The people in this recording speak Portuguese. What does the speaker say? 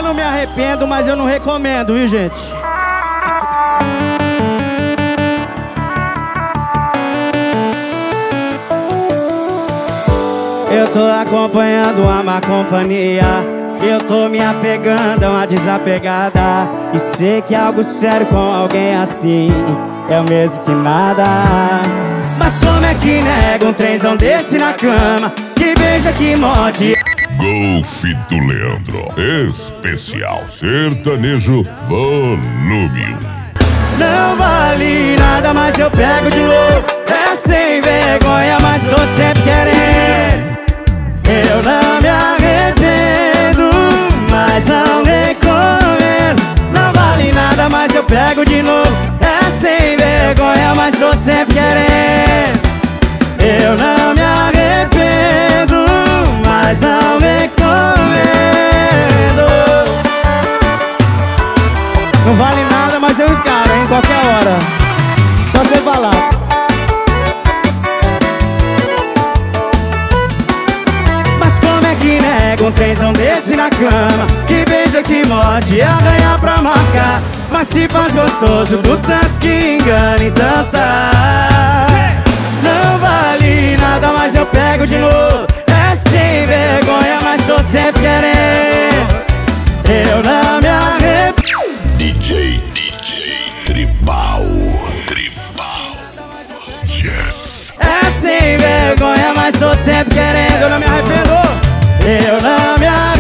não me arrependo, mas eu não recomendo, viu, gente? Eu tô acompanhando a má companhia. Eu tô me apegando a uma desapegada. E sei que algo sério com alguém assim é o mesmo que nada. Mas como é que nega um trenzão desse na cama? Que beija, que morde. Golfe do Leandro, especial sertanejo volume 1. Não vale nada, mas eu pego de novo. É sem vergonha, mas tô sempre querendo. Eu não me arrependo, mas não recomendo. Não vale nada, mas eu pego de novo. É sem vergonha, mas tô sempre querendo. Eu não me arrependo, mas não recomendo. Não vale nada, mas eu encaro, hein, qualquer hora. Só você falar. Mas como é que nega um trenzão desse na cama? Que beija, que morde e arranha pra marcar. Mas se faz gostoso do tanto que engana e tanta. Não vale nada, mas eu pego de novo. É sem vergonha, mas tô sempre querendo. Eu não me arrependo. DJ Tribal. Yes. É sem vergonha, mas tô sempre querendo. Eu não me arrependo. Eu não me arrependo.